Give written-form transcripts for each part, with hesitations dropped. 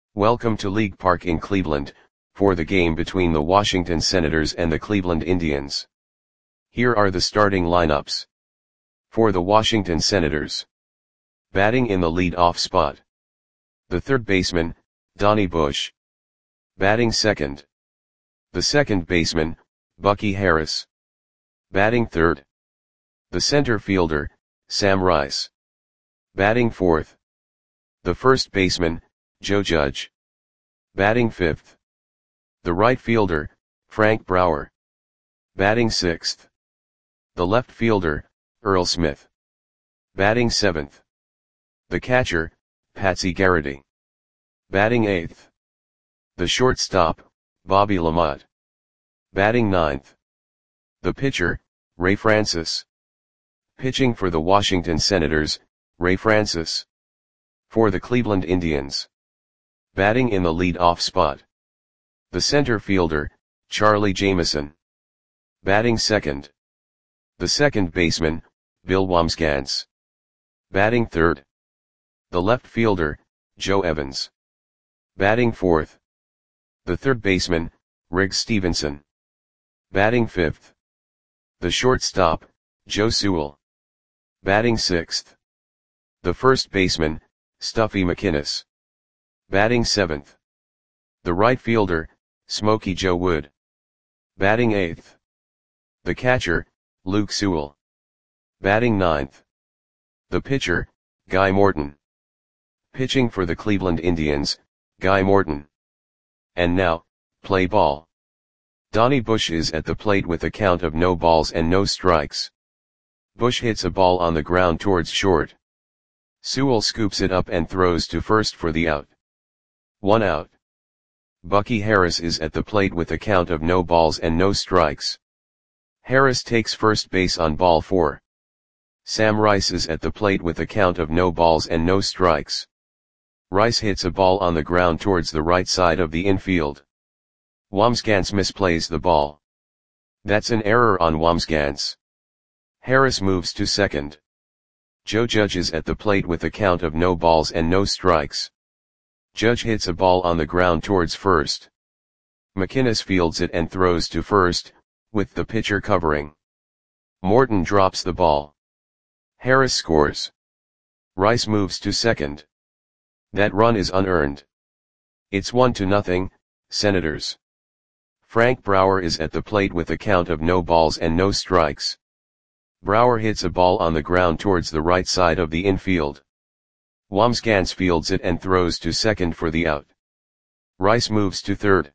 Welcome to League Park in Cleveland, for the game between the Washington Senators and the Cleveland Indians. Here are the starting lineups. For the Washington Senators. Batting in the lead-off spot. The third baseman, Donnie Bush. Batting second. The second baseman, Bucky Harris. Batting third. The center fielder, Sam Rice. Batting fourth. The first baseman, Joe Judge. Batting fifth. The right fielder, Frank Brower. Batting sixth. The left fielder, Earl Smith. Batting seventh. The catcher, Patsy Garrity. Batting eighth. The shortstop, Bobby LaMotte. Batting ninth. The pitcher, Ray Francis. Pitching for the Washington Senators, Ray Francis. For the Cleveland Indians. Batting in the lead-off spot. The center fielder, Charlie Jameson. Batting second. The second baseman, Bill Wambsgans. Batting third. The left fielder, Joe Evans. Batting fourth. The third baseman, Riggs Stevenson. Batting fifth. The shortstop, Joe Sewell. Batting sixth. The first baseman, Stuffy McInnis. Batting seventh. The right fielder, Smokey Joe Wood. Batting eighth. The catcher, Luke Sewell. Batting ninth. The pitcher, Guy Morton. Pitching for the Cleveland Indians, Guy Morton. And now, play ball. Donnie Bush is at the plate with a count of no balls and no strikes. Bush hits a ball on the ground towards short. Sewell scoops it up and throws to first for the out. 1 out. Bucky Harris is at the plate with a count of no balls and no strikes. Harris takes first base on ball 4. Sam Rice is at the plate with a count of no balls and no strikes. Rice hits a ball on the ground towards the right side of the infield. Wambsgans misplays the ball. That's an error on Wambsgans. Harris moves to second. Joe Judge is at the plate with a count of no balls and no strikes. Judge hits a ball on the ground towards first. McInnis fields it and throws to first, with the pitcher covering. Morton drops the ball. Harris scores. Rice moves to second. That run is unearned. It's 1-0, Senators. Frank Brower is at the plate with a count of no balls and no strikes. Brower hits a ball on the ground towards the right side of the infield. Wambsgans fields it and throws to second for the out. Rice moves to third.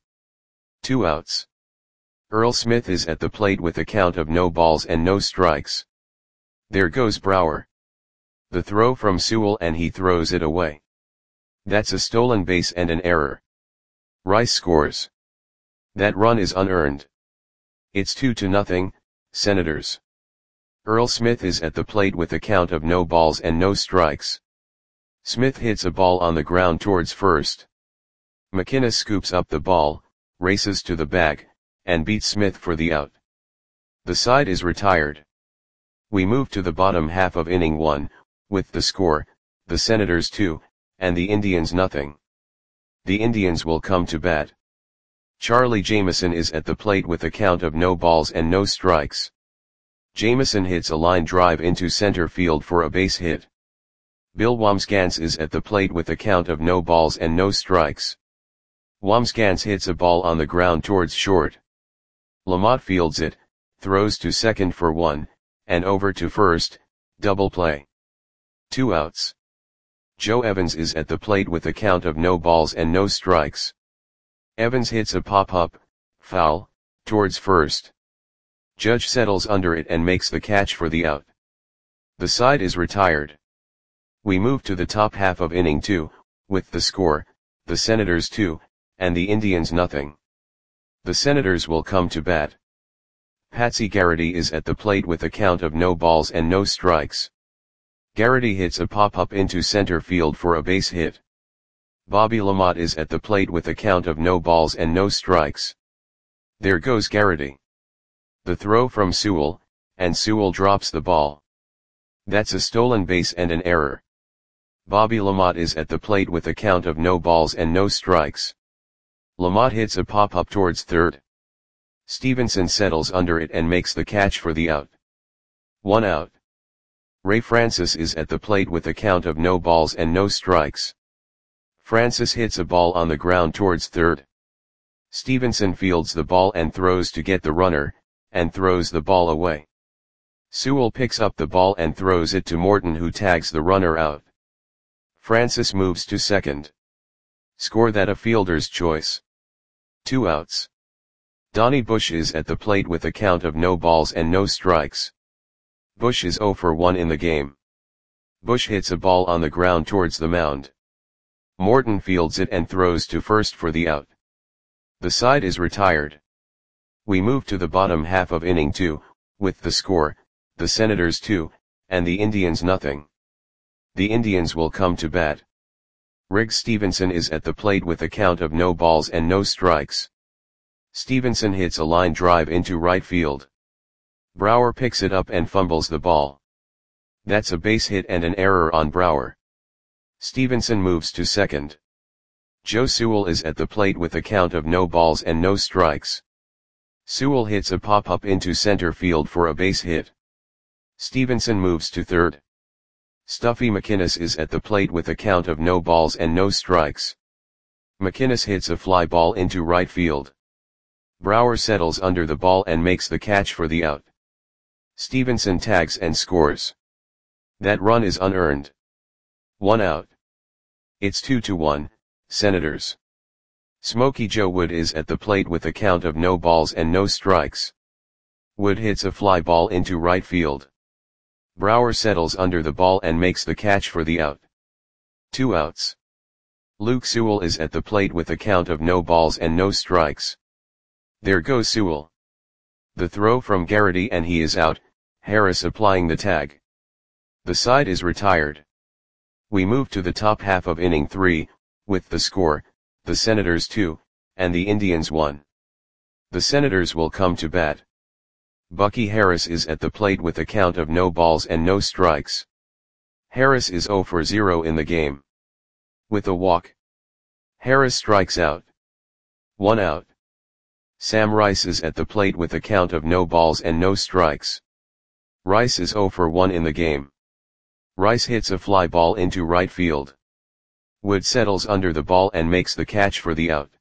2 outs. Earl Smith is at the plate with a count of no balls and no strikes. There goes Brower. The throw from Sewell and he throws it away. That's a stolen base and an error. Rice scores. That run is unearned. It's 2-0, Senators. Earl Smith is at the plate with a count of no balls and no strikes. Smith hits a ball on the ground towards first. McInnis scoops up the ball, races to the bag, and beats Smith for the out. The side is retired. We move to the bottom half of inning 1, with the score, the Senators 2, and the Indians 0. The Indians will come to bat. Charlie Jameson is at the plate with a count of no balls and no strikes. Jameson hits a line drive into center field for a base hit. Bill Wambsgans is at the plate with a count of no balls and no strikes. Wambsgans hits a ball on the ground towards short. LaMotte fields it, throws to second for 1, and over to first, double play. 2 outs. Joe Evans is at the plate with a count of no balls and no strikes. Evans hits a pop-up, foul, towards first. Judge settles under it and makes the catch for the out. The side is retired. We move to the top half of inning 2, with the score, the Senators 2, and the Indians 0. The Senators will come to bat. Patsy Garrity is at the plate with a count of no balls and no strikes. Garrity hits a pop-up into center field for a base hit. Bobby LaMotte is at the plate with a count of no balls and no strikes. There goes Garrity. The throw from Sewell, and Sewell drops the ball. That's a stolen base and an error. Bobby LaMotte is at the plate with a count of no balls and no strikes. LaMotte hits a pop-up towards third. Stevenson settles under it and makes the catch for the out. 1 out. Ray Francis is at the plate with a count of no balls and no strikes. Francis hits a ball on the ground towards third. Stevenson fields the ball and throws to get the runner, and throws the ball away. Sewell picks up the ball and throws it to Morton, who tags the runner out. Francis moves to second. Score that a fielder's choice. 2 outs. Donnie Bush is at the plate with a count of no balls and no strikes. Bush is 0 for 1 in the game. Bush hits a ball on the ground towards the mound. Morton fields it and throws to first for the out. The side is retired. We move to the bottom half of inning 2, with the score, the Senators 2, and the Indians nothing. The Indians will come to bat. Riggs Stevenson is at the plate with a count of no balls and no strikes. Stevenson hits a line drive into right field. Brower picks it up and fumbles the ball. That's a base hit and an error on Brower. Stevenson moves to second. Joe Sewell is at the plate with a count of no balls and no strikes. Sewell hits a pop-up into center field for a base hit. Stevenson moves to third. Stuffy McInnes is at the plate with a count of no balls and no strikes. McInnes hits a fly ball into right field. Brower settles under the ball and makes the catch for the out. Stevenson tags and scores. That run is unearned. 1 out. It's 2-1, Senators. Smokey Joe Wood is at the plate with a count of no balls and no strikes. Wood hits a fly ball into right field. Brower settles under the ball and makes the catch for the out. 2 outs. Luke Sewell is at the plate with a count of no balls and no strikes. There goes Sewell. The throw from Garrity and he is out, Harris applying the tag. The side is retired. We move to the top half of inning 3, with the score, the Senators 2, and the Indians 1. The Senators will come to bat. Bucky Harris is at the plate with a count of no balls and no strikes. Harris is 0 for 0 in the game. With a walk. Harris strikes out. 1 out. Sam Rice is at the plate with a count of no balls and no strikes. Rice is 0 for 1 in the game. Rice hits a fly ball into right field. Wood settles under the ball and makes the catch for the out.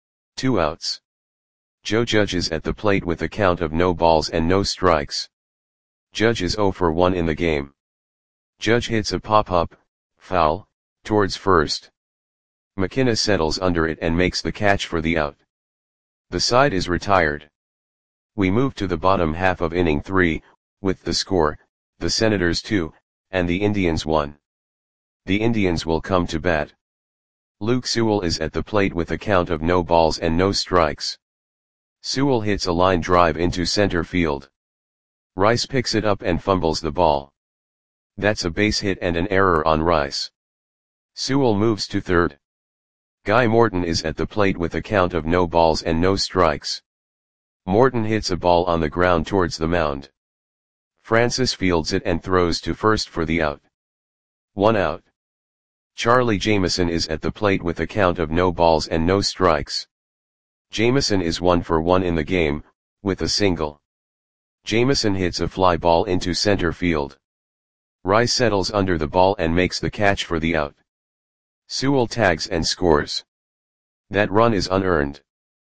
2 outs. Joe Judge is at the plate with a count of no balls and no strikes. Judge is 0 for 1 in the game. Judge hits a pop-up, foul, towards first. McInnes settles under it and makes the catch for the out. The side is retired. We move to the bottom half of inning 3, with the score, the Senators 2, and the Indians 1. The Indians will come to bat. Luke Sewell is at the plate with a count of no balls and no strikes. Sewell hits a line drive into center field. Rice picks it up and fumbles the ball. That's a base hit and an error on Rice. Sewell moves to third. Guy Morton is at the plate with a count of no balls and no strikes. Morton hits a ball on the ground towards the mound. Francis fields it and throws to first for the out. 1 out. Charlie Jameson is at the plate with a count of no balls and no strikes. Jameson is 1 for 1 in the game, with a single. Jameson hits a fly ball into center field. Rice settles under the ball and makes the catch for the out. Sewell tags and scores. That run is unearned.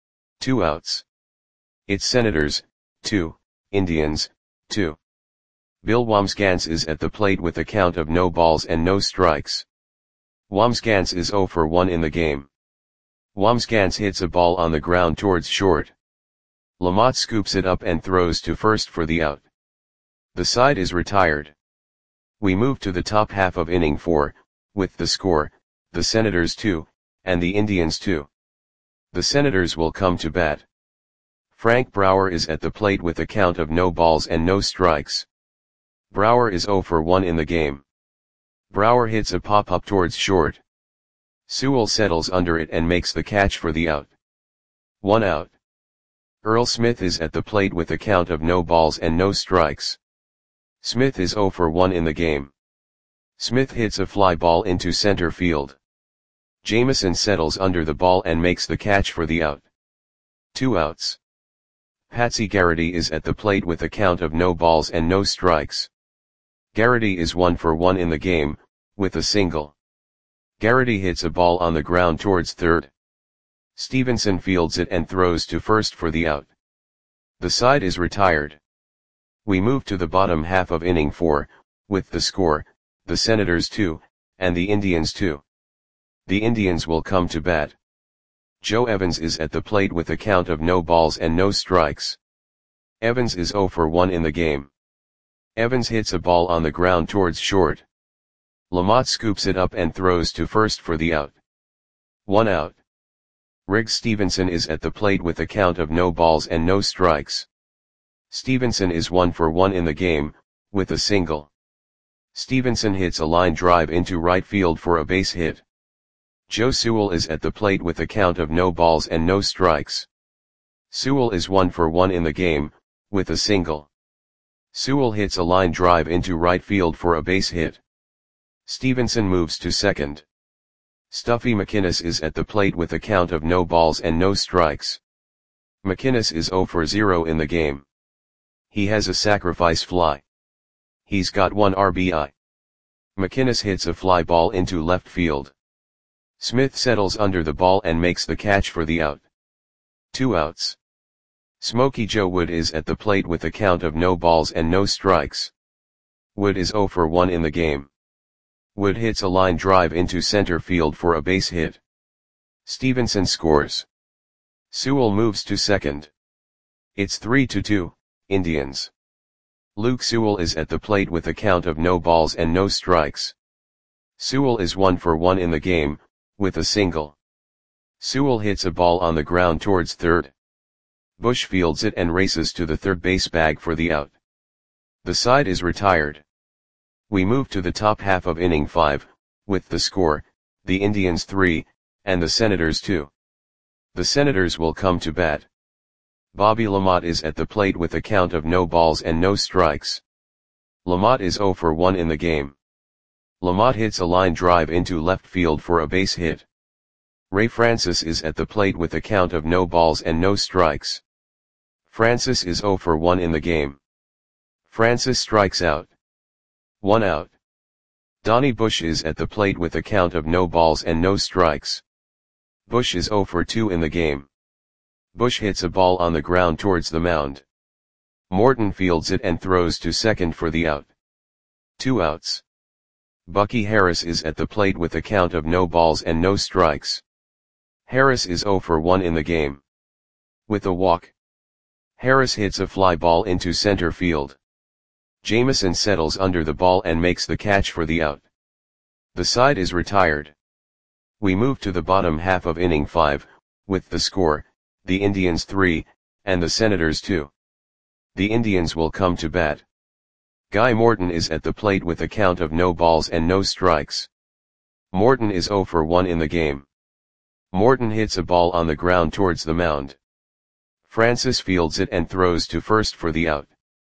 2 outs. It's Senators, 2, Indians, 2. Bill Wambsgans is at the plate with a count of no balls and no strikes. Wambsgans is 0 for 1 in the game. Wambsgans hits a ball on the ground towards short. LaMotte scoops it up and throws to first for the out. The side is retired. We move to the top half of inning 4, with the score, the Senators 2, and the Indians 2. The Senators will come to bat. Frank Brower is at the plate with a count of no balls and no strikes. Brower is 0 for 1 in the game. Brower hits a pop-up towards short. Sewell settles under it and makes the catch for the out. 1 out. Earl Smith is at the plate with a count of no balls and no strikes. Smith is 0 for 1 in the game. Smith hits a fly ball into center field. Jameson settles under the ball and makes the catch for the out. 2 outs. Patsy Garrity is at the plate with a count of no balls and no strikes. Garrity is 1 for 1 in the game, with a single. Garrity hits a ball on the ground towards third. Stevenson fields it and throws to first for the out. The side is retired. We move to the bottom half of inning 4, with the score, the Senators 2, and the Indians 2. The Indians will come to bat. Joe Evans is at the plate with a count of no balls and no strikes. Evans is 0 for 1 in the game. Evans hits a ball on the ground towards short. Lamont scoops it up and throws to first for the out. 1 out. Riggs Stevenson is at the plate with a count of no balls and no strikes. Stevenson is 1 for 1 in the game, with a single. Stevenson hits a line drive into right field for a base hit. Joe Sewell is at the plate with a count of no balls and no strikes. Sewell is 1 for 1 in the game, with a single. Sewell hits a line drive into right field for a base hit. Stevenson moves to second. Stuffy McInnes is at the plate with a count of no balls and no strikes. McInnes is 0 for 0 in the game. He has a sacrifice fly. He's got 1 RBI. McInnes hits a fly ball into left field. Smith settles under the ball and makes the catch for the out. 2 outs. Smokey Joe Wood is at the plate with a count of no balls and no strikes. Wood is 0 for 1 in the game. Wood hits a line drive into center field for a base hit. Stevenson scores. Sewell moves to second. It's 3-2, Indians. Luke Sewell is at the plate with a count of no balls and no strikes. Sewell is 1 for 1 in the game, with a single. Sewell hits a ball on the ground towards third. Bush fields it and races to the third base bag for the out. The side is retired. We move to the top half of inning 5, with the score, the Indians 3, and the Senators 2. The Senators will come to bat. Bobby Lamont is at the plate with a count of no balls and no strikes. Lamont is 0 for 1 in the game. Lamont hits a line drive into left field for a base hit. Ray Francis is at the plate with a count of no balls and no strikes. Francis is 0 for 1 in the game. Francis strikes out. 1 out. Donnie Bush is at the plate with a count of no balls and no strikes. Bush is 0 for 2 in the game. Bush hits a ball on the ground towards the mound. Morton fields it and throws to second for the out. 2 outs. Bucky Harris is at the plate with a count of no balls and no strikes. Harris is 0 for 1 in the game. With a walk. Harris hits a fly ball into center field. Jameson settles under the ball and makes the catch for the out. The side is retired. We move to the bottom half of inning 5, with the score, the Indians 3, and the Senators 2. The Indians will come to bat. Guy Morton is at the plate with a count of no balls and no strikes. Morton is 0 for 1 in the game. Morton hits a ball on the ground towards the mound. Francis fields it and throws to first for the out.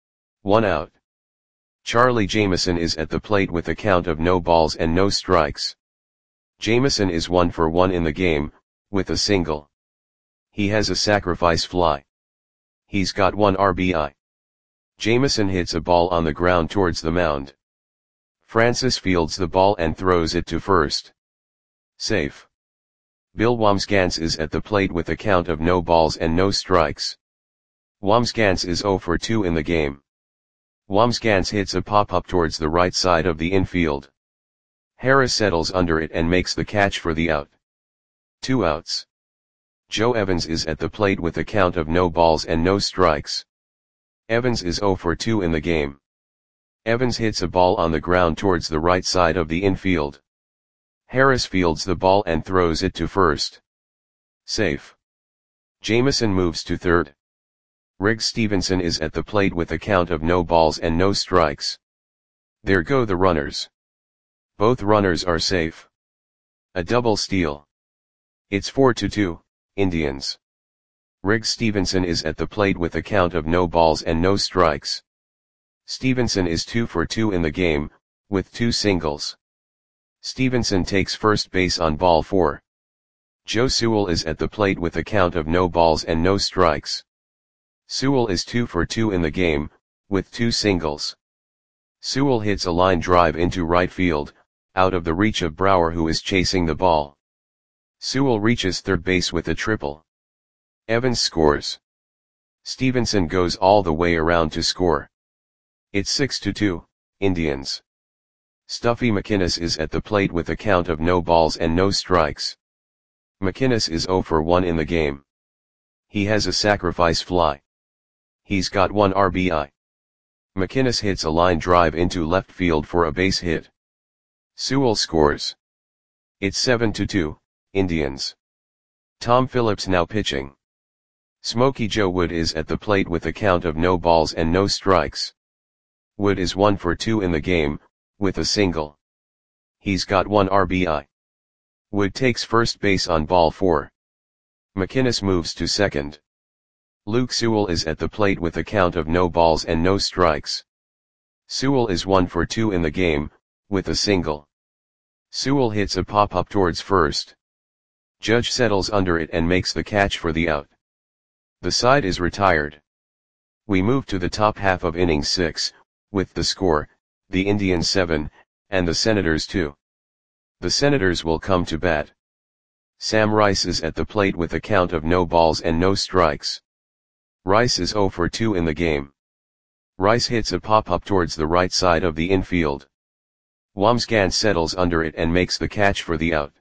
1 out. Charlie Jameson is at the plate with a count of no balls and no strikes. Jameson is 1 for 1 in the game, with a single. He has a sacrifice fly. He's got 1 RBI. Jameson hits a ball on the ground towards the mound. Francis fields the ball and throws it to first. Safe. Bill Wambsgans is at the plate with a count of no balls and no strikes. Wambsgans is 0 for 2 in the game. Wambsgans hits a pop-up towards the right side of the infield. Harris settles under it and makes the catch for the out. 2 outs. Joe Evans is at the plate with a count of no balls and no strikes. Evans is 0 for 2 in the game. Evans hits a ball on the ground towards the right side of the infield. Harris fields the ball and throws it to first. Safe. Jameson moves to third. Riggs Stevenson is at the plate with a count of no balls and no strikes. There go the runners. Both runners are safe. A double steal. It's 4-2, Indians. Riggs Stevenson is at the plate with a count of no balls and no strikes. Stevenson is 2 for 2 in the game, with 2 singles. Stevenson takes first base on ball 4. Joe Sewell is at the plate with a count of no balls and no strikes. Sewell is 2 for 2 in the game, with 2 singles. Sewell hits a line drive into right field, out of the reach of Brower, who is chasing the ball. Sewell reaches third base with a triple. Evans scores. Stevenson goes all the way around to score. It's 6-2, Indians. Stuffy McInnis is at the plate with a count of no balls and no strikes. McInnis is 0 for 1 in the game. He has a sacrifice fly. He's got 1 RBI. McInnis hits a line drive into left field for a base hit. Sewell scores. It's 7-2, Indians. Tom Phillips now pitching. Smokey Joe Wood is at the plate with a count of no balls and no strikes. Wood is 1 for 2 in the game, with a single. He's got 1 RBI. Wood takes first base on ball 4. McInnis moves to second. Luke Sewell is at the plate with a count of no balls and no strikes. Sewell is 1 for 2 in the game, with a single. Sewell hits a pop-up towards first. Judge settles under it and makes the catch for the out. The side is retired. We move to the top half of inning 6, with the score, the Indians 7, and the Senators 2. The Senators will come to bat. Sam Rice is at the plate with a count of no balls and no strikes. Rice is 0 for 2 in the game. Rice hits a pop-up towards the right side of the infield. Wamsgans settles under it and makes the catch for the out.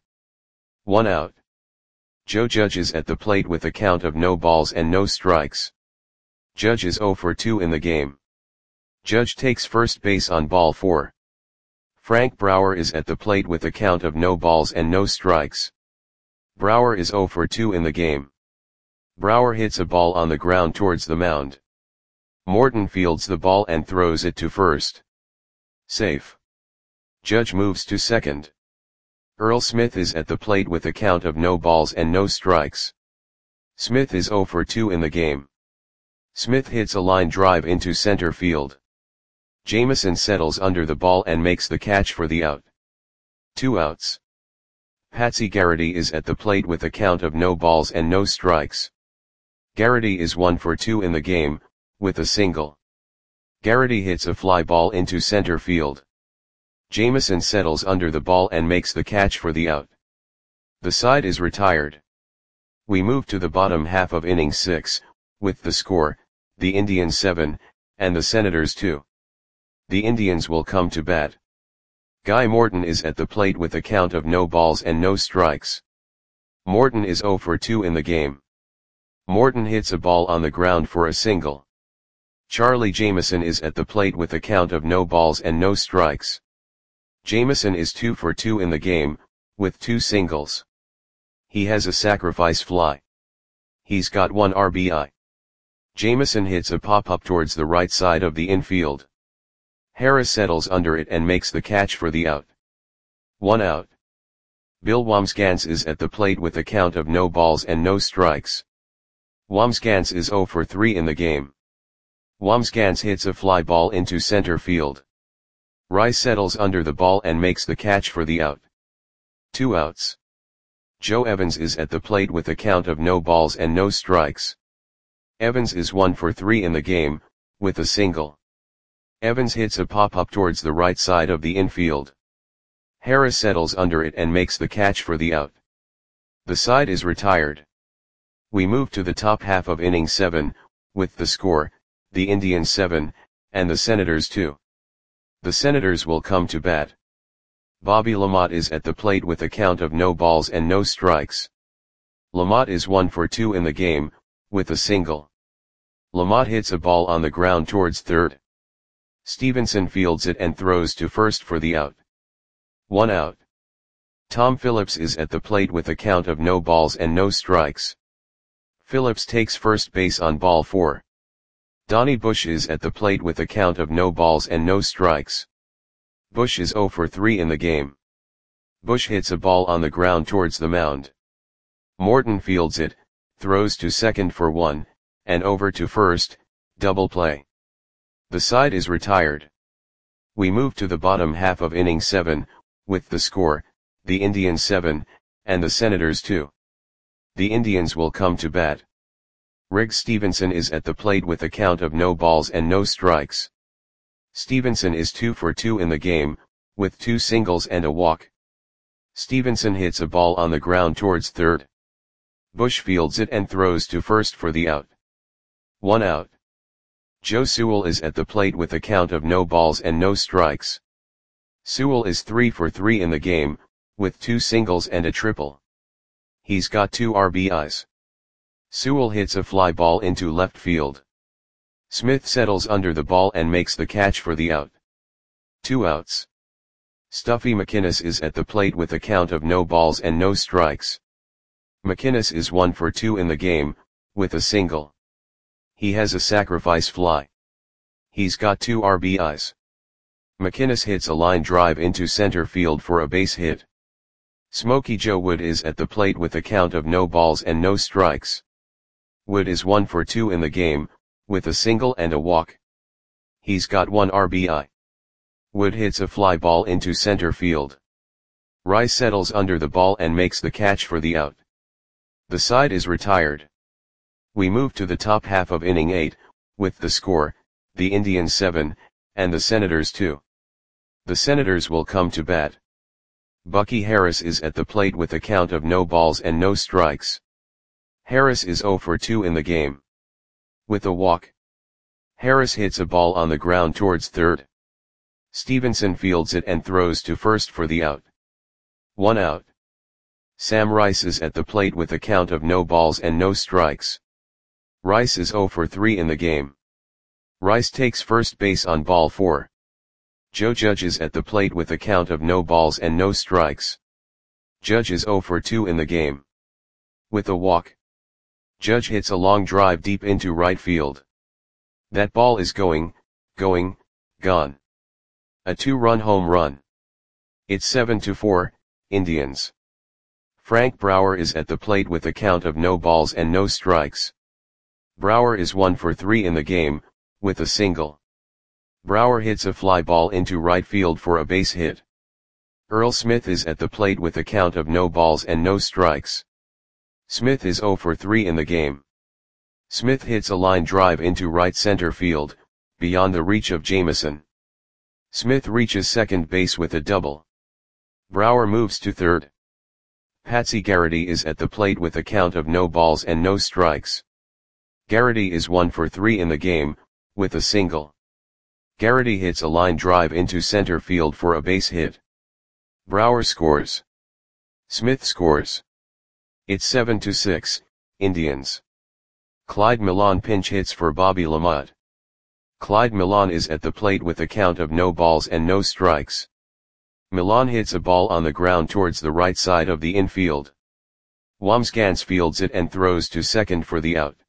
1 out. Joe Judge is at the plate with a count of no balls and no strikes. Judge is 0 for 2 in the game. Judge takes first base on ball 4. Frank Brower is at the plate with a count of no balls and no strikes. Brower is 0 for 2 in the game. Brower hits a ball on the ground towards the mound. Morton fields the ball and throws it to first. Safe. Judge moves to second. Earl Smith is at the plate with a count of no balls and no strikes. Smith is 0 for 2 in the game. Smith hits a line drive into center field. Jameson settles under the ball and makes the catch for the out. 2 outs. Patsy Garrity is at the plate with a count of no balls and no strikes. Garrity is 1 for 2 in the game, with a single. Garrity hits a fly ball into center field. Jameson settles under the ball and makes the catch for the out. The side is retired. We move to the bottom half of inning 6, with the score, the Indians 7, and the Senators 2. The Indians will come to bat. Guy Morton is at the plate with a count of no balls and no strikes. Morton is 0 for 2 in the game. Morton hits a ball on the ground for a single. Charlie Jameson is at the plate with a count of no balls and no strikes. Jameson is 2 for 2 in the game, with 2 singles. He has a sacrifice fly. He's got 1 RBI. Jameson hits a pop-up towards the right side of the infield. Harris settles under it and makes the catch for the out. 1 out. Bill Wamsgans is at the plate with a count of no balls and no strikes. Wamsgans is 0 for 3 in the game. Wamsgans hits a fly ball into center field. Rice settles under the ball and makes the catch for the out. 2 outs. Joe Evans is at the plate with a count of no balls and no strikes. Evans is 1 for 3 in the game, with a single. Evans hits a pop-up towards the right side of the infield. Harris settles under it and makes the catch for the out. The side is retired. We move to the top half of inning 7, with the score, the Indians 7, and the Senators 2. The Senators will come to bat. Bobby LaMotte is at the plate with a count of no balls and no strikes. LaMotte is 1 for 2 in the game, with a single. LaMotte hits a ball on the ground towards third. Stevenson fields it and throws to first for the out. 1 out. Tom Phillips is at the plate with a count of no balls and no strikes. Phillips takes first base on ball 4. Donnie Bush is at the plate with a count of no balls and no strikes. Bush is 0 for 3 in the game. Bush hits a ball on the ground towards the mound. Morton fields it, throws to second for 1, and over to first, double play. The side is retired. We move to the bottom half of inning 7, with the score, the Indians 7, and the Senators 2. The Indians will come to bat. Riggs Stevenson is at the plate with a count of no balls and no strikes. Stevenson is 2 for 2 in the game, with 2 singles and a walk. Stevenson hits a ball on the ground towards third. Bush fields it and throws to first for the out. 1 out. Joe Sewell is at the plate with a count of no balls and no strikes. Sewell is 3 for 3 in the game, with 2 singles and a triple. He's got 2 RBIs. Sewell hits a fly ball into left field. Smith settles under the ball and makes the catch for the out. 2 outs. Stuffy McInnis is at the plate with a count of no balls and no strikes. McInnis is 1 for 2 in the game, with a single. He has a sacrifice fly. He's got 2 RBIs. McInnis hits a line drive into center field for a base hit. Smokey Joe Wood is at the plate with a count of no balls and no strikes. Wood is 1 for 2 in the game, with a single and a walk. He's got 1 RBI. Wood hits a fly ball into center field. Rice settles under the ball and makes the catch for the out. The side is retired. We move to the top half of inning 8, with the score, the Indians 7, and the Senators 2. The Senators will come to bat. Bucky Harris is at the plate with a count of no balls and no strikes. Harris is 0 for 2 in the game. With a walk. Harris hits a ball on the ground towards third. Stevenson fields it and throws to first for the out. 1 out. Sam Rice is at the plate with a count of no balls and no strikes. Rice is 0 for 3 in the game. Rice takes first base on ball 4. Joe Judge is at the plate with a count of no balls and no strikes. Judge is 0 for 2 in the game. With a walk. Judge hits a long drive deep into right field. That ball is gone. A 2-run home run. It's 7-4, Indians. Frank Brower is at the plate with a count of no balls and no strikes. Brower is 1 for 3 in the game, with a single. Brower hits a fly ball into right field for a base hit. Earl Smith is at the plate with a count of no balls and no strikes. Smith is 0 for 3 in the game. Smith hits a line drive into right center field, beyond the reach of Jameson. Smith reaches second base with a double. Brower moves to third. Patsy Garrity is at the plate with a count of no balls and no strikes. Garrity is 1 for 3 in the game, with a single. Garrity hits a line drive into center field for a base hit. Brower scores. Smith scores. It's 7-6, Indians. Clyde Millan pinch hits for Bobby LaMotte. Clyde Millan is at the plate with a count of no balls and no strikes. Millan hits a ball on the ground towards the right side of the infield. Wamsgans fields it and throws to second for the out.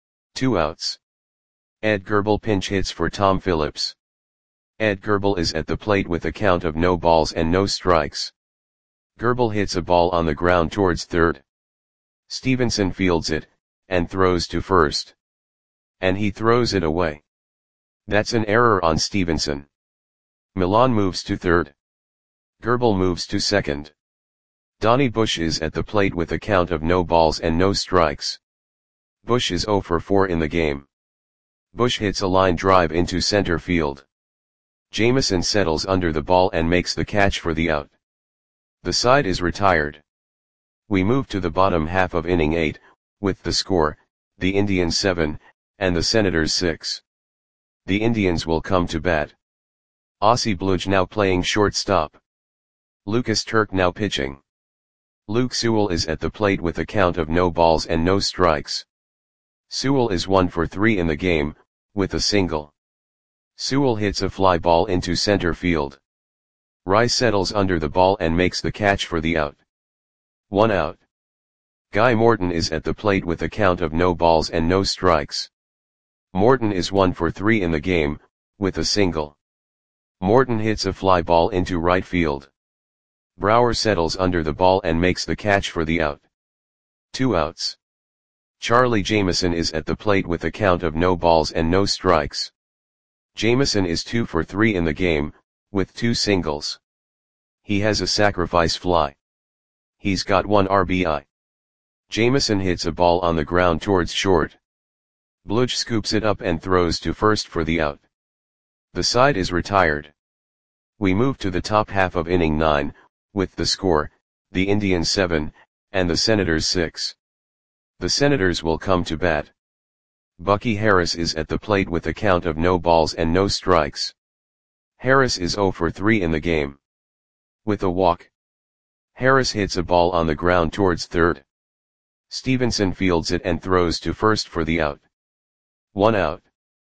2 outs. Ed Gerbel pinch hits for Tom Phillips. Ed Gerbel is at the plate with a count of no balls and no strikes. Gerbel hits a ball on the ground towards third. Stevenson fields it, and throws to first. And he throws it away. That's an error on Stevenson. Millan moves to third. Gerbel moves to second. Donnie Bush is at the plate with a count of no balls and no strikes. Bush is 0 for 4 in the game. Bush hits a line drive into center field. Jameson settles under the ball and makes the catch for the out. The side is retired. We move to the bottom half of inning 8, with the score, the Indians 7, and the Senators 6. The Indians will come to bat. Ossie Bluge now playing shortstop. Lucas Turk now pitching. Luke Sewell is at the plate with a count of no balls and no strikes. Sewell is 1 for 3 in the game, with a single. Sewell hits a fly ball into center field. Rice settles under the ball and makes the catch for the out. 1 out. Guy Morton is at the plate with a count of no balls and no strikes. Morton is 1 for 3 in the game, with a single. Morton hits a fly ball into right field. Brower settles under the ball and makes the catch for the out. 2 outs. Charlie Jameson is at the plate with a count of no balls and no strikes. Jameson is 2 for 3 in the game, with 2 singles. He has a sacrifice fly. He's got 1 RBI. Jameson hits a ball on the ground towards short. Bludge scoops it up and throws to first for the out. The side is retired. We move to the top half of inning 9, with the score, the Indians 7, and the Senators 6. The Senators will come to bat. Bucky Harris is at the plate with a count of no balls and no strikes. Harris is 0 for 3 in the game. With a walk. Harris hits a ball on the ground towards third. Stevenson fields it and throws to first for the out. 1 out.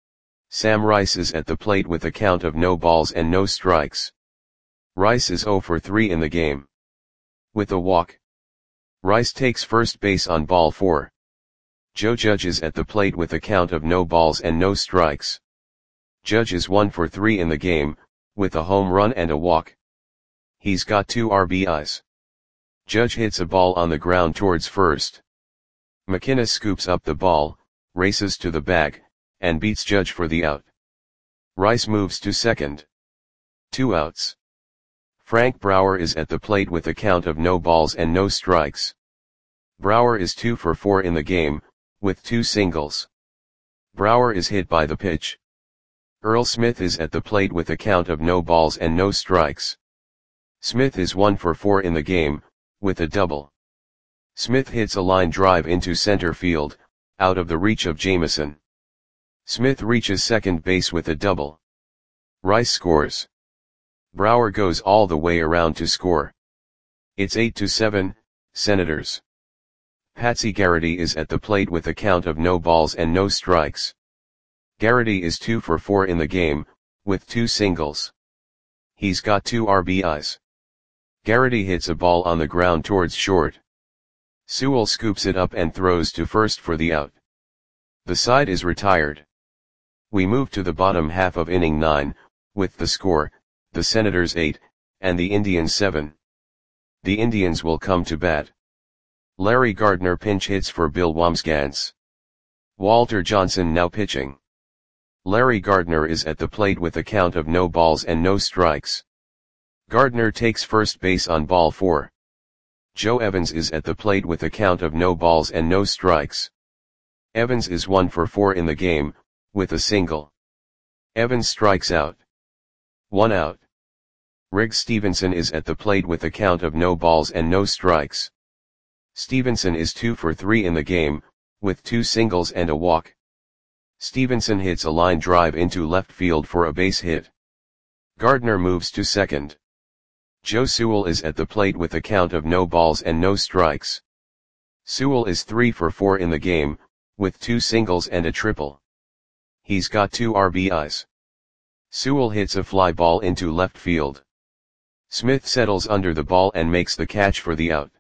Sam Rice is at the plate with a count of no balls and no strikes. Rice is 0 for 3 in the game. With a walk. Rice takes first base on ball 4. Joe Judge is at the plate with a count of no balls and no strikes. Judge is 1 for 3 in the game, with a home run and a walk. He's got 2 RBIs. Judge hits a ball on the ground towards first. McInnes scoops up the ball, races to the bag, and beats Judge for the out. Rice moves to second. 2 outs. Frank Brower is at the plate with a count of no balls and no strikes. Brower is 2 for 4 in the game, with 2 singles. Brower is hit by the pitch. Earl Smith is at the plate with a count of no balls and no strikes. Smith is 1 for 4 in the game, with a double. Smith hits a line drive into center field, out of the reach of Jameson. Smith reaches second base with a double. Rice scores. Brower goes all the way around to score. It's 8-7, Senators. Patsy Garrity is at the plate with a count of no balls and no strikes. Garrity is 2 for 4 in the game, with 2 singles. He's got 2 RBIs. Garrity hits a ball on the ground towards short. Sewell scoops it up and throws to first for the out. The side is retired. We move to the bottom half of inning 9, with the score, the Senators 8, and the Indians 7. The Indians will come to bat. Larry Gardner pinch hits for Bill Wambsgans. Walter Johnson now pitching. Larry Gardner is at the plate with a count of no balls and no strikes. Gardner takes first base on ball 4. Joe Evans is at the plate with a count of no balls and no strikes. Evans is 1 for 4 in the game, with a single. Evans strikes out. 1 out. Riggs Stevenson is at the plate with a count of no balls and no strikes. Stevenson is 2 for 3 in the game, with 2 singles and a walk. Stevenson hits a line drive into left field for a base hit. Gardner moves to second. Joe Sewell is at the plate with a count of no balls and no strikes. Sewell is 3 for 4 in the game, with 2 singles and a triple. He's got 2 RBIs. Sewell hits a fly ball into left field. Smith settles under the ball and makes the catch for the out.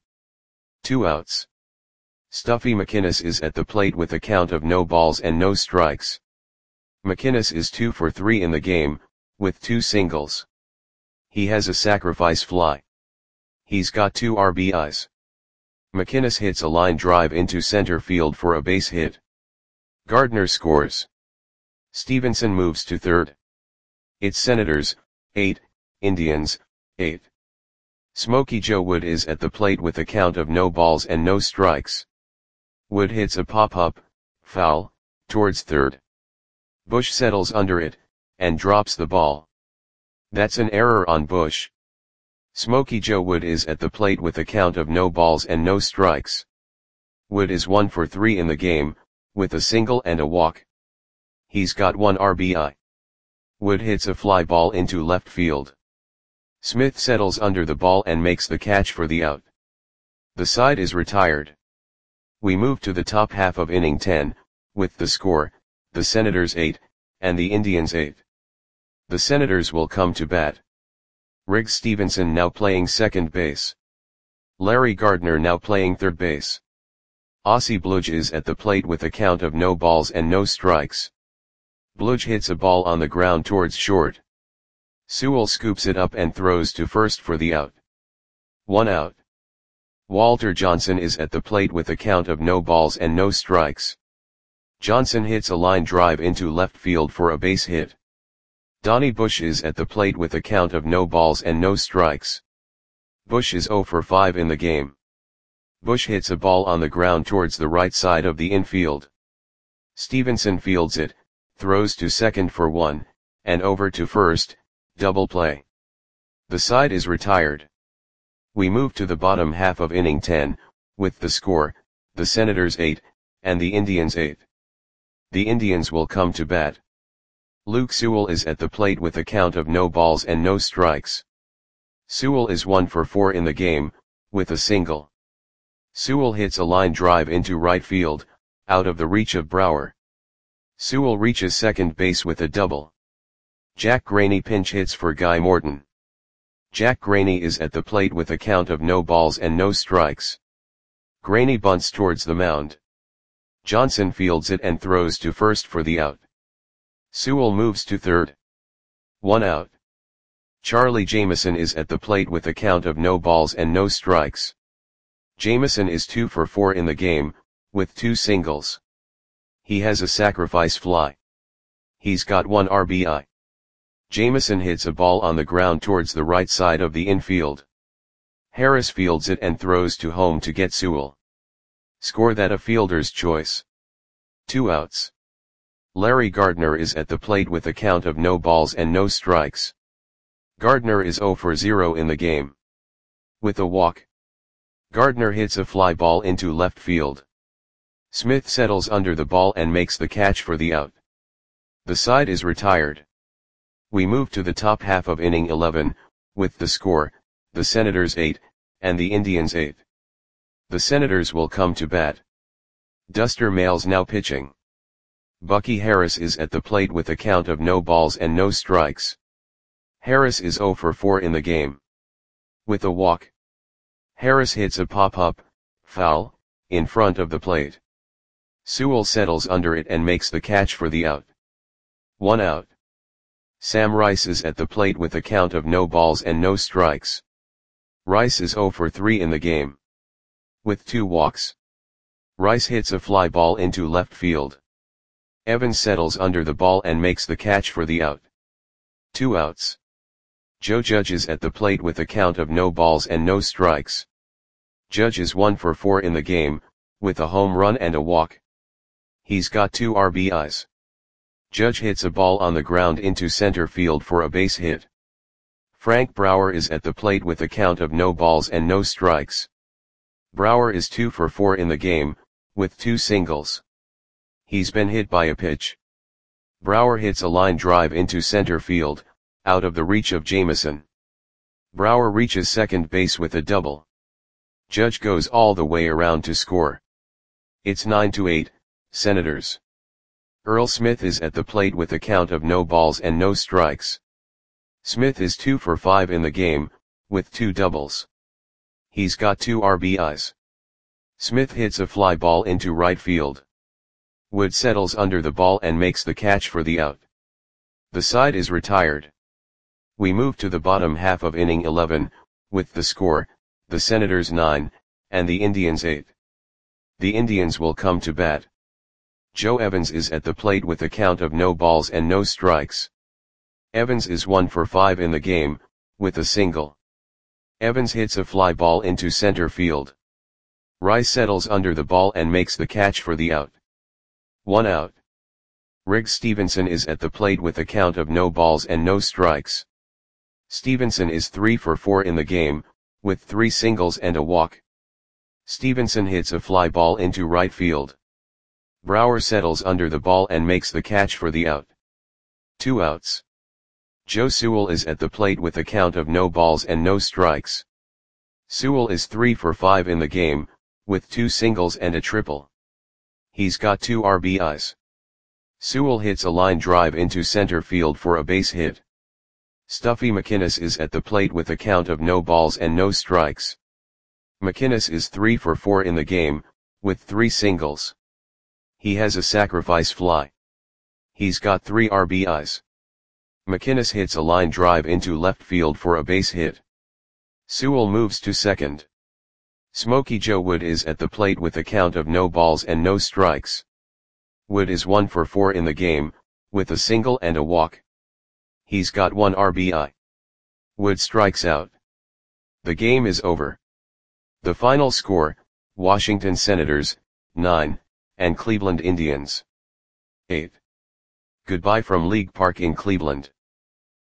2 outs. Stuffy McInnes is at the plate with a count of no balls and no strikes. McInnes is 2 for 3 in the game, with 2 singles. He has a sacrifice fly. He's got 2 RBIs. McInnes hits a line drive into center field for a base hit. Gardner scores. Stevenson moves to third. It's Senators, 8, Indians, 8. Smokey Joe Wood is at the plate with a count of no balls and no strikes. Wood hits a pop-up, foul, towards third. Bush settles under it, and drops the ball. That's an error on Bush. Smokey Joe Wood is at the plate with a count of no balls and no strikes. Wood is 1 for 3 in the game, with a single and a walk. He's got 1 RBI. Wood hits a fly ball into left field. Smith settles under the ball and makes the catch for the out. The side is retired. We move to the top half of inning 10, with the score, the Senators 8, and the Indians 8. The Senators will come to bat. Riggs Stevenson now playing second base. Larry Gardner now playing third base. Ossie Bludge is at the plate with a count of no balls and no strikes. Bludge hits a ball on the ground towards short. Sewell scoops it up and throws to first for the out. 1 out. Walter Johnson is at the plate with a count of no balls and no strikes. Johnson hits a line drive into left field for a base hit. Donnie Bush is at the plate with a count of no balls and no strikes. Bush is 0 for 5 in the game. Bush hits a ball on the ground towards the right side of the infield. Stevenson fields it, throws to second for 1, and over to first, double play. The side is retired. We move to the bottom half of inning 10, with the score, the Senators 8, and the Indians 8. The Indians will come to bat. Luke Sewell is at the plate with a count of no balls and no strikes. Sewell is 1 for 4 in the game, with a single. Sewell hits a line drive into right field, out of the reach of Brower. Sewell reaches second base with a double. Jack Graney pinch hits for Guy Morton. Jack Graney is at the plate with a count of no balls and no strikes. Graney bunts towards the mound. Johnson fields it and throws to first for the out. Sewell moves to third. 1 out. Charlie Jameson is at the plate with a count of no balls and no strikes. Jameson is 2 for 4 in the game, with 2 singles. He has a sacrifice fly. He's got 1 RBI. Jameson hits a ball on the ground towards the right side of the infield. Harris fields it and throws to home to get Sewell. Score that a fielder's choice. 2 outs. Larry Gardner is at the plate with a count of no balls and no strikes. Gardner is 0 for 0 in the game. With a walk. Gardner hits a fly ball into left field. Smith settles under the ball and makes the catch for the out. The side is retired. We move to the top half of inning 11, with the score, the Senators 8, and the Indians 8. The Senators will come to bat. Duster Mayles now pitching. Bucky Harris is at the plate with a count of no balls and no strikes. Harris is 0 for 4 in the game. With a walk. Harris hits a pop-up, foul, in front of the plate. Sewell settles under it and makes the catch for the out. 1 out. Sam Rice is at the plate with a count of no balls and no strikes. Rice is 0 for 3 in the game. With 2 walks. Rice hits a fly ball into left field. Evans settles under the ball and makes the catch for the out. 2 outs. Joe Judge is at the plate with a count of no balls and no strikes. Judge is 1 for 4 in the game, with a home run and a walk. He's got 2 RBIs. Judge hits a ball on the ground into center field for a base hit. Frank Brower is at the plate with a count of no balls and no strikes. Brower is 2 for 4 in the game, with 2 singles. He's been hit by a pitch. Brower hits a line drive into center field, out of the reach of Jameson. Brower reaches second base with a double. Judge goes all the way around to score. It's 9-8, Senators. Earl Smith is at the plate with a count of no balls and no strikes. Smith is 2 for 5 in the game, with 2 doubles. He's got 2 RBIs. Smith hits a fly ball into right field. Wood settles under the ball and makes the catch for the out. The side is retired. We move to the bottom half of inning 11, with the score, the Senators 9, and the Indians 8. The Indians will come to bat. Joe Evans is at the plate with a count of no balls and no strikes. Evans is 1 for 5 in the game, with a single. Evans hits a fly ball into center field. Rice settles under the ball and makes the catch for the out. 1 out. Riggs Stevenson is at the plate with a count of no balls and no strikes. Stevenson is 3 for 4 in the game, with 3 singles and a walk. Stevenson hits a fly ball into right field. Brower settles under the ball and makes the catch for the out. 2 outs. Joe Sewell is at the plate with a count of no balls and no strikes. Sewell is 3 for 5 in the game, with 2 singles and a triple. He's got 2 RBIs. Sewell hits a line drive into center field for a base hit. Stuffy McInnes is at the plate with a count of no balls and no strikes. McInnes is 3 for 4 in the game, with 3 singles. He has a sacrifice fly. He's got 3 RBIs. McInnes hits a line drive into left field for a base hit. Sewell moves to second. Smokey Joe Wood is at the plate with a count of no balls and no strikes. Wood is 1 for 4 in the game, with a single and a walk. He's got 1 RBI. Wood strikes out. The game is over. The final score, Washington Senators, 9, and Cleveland Indians, 8. Goodbye from League Park in Cleveland.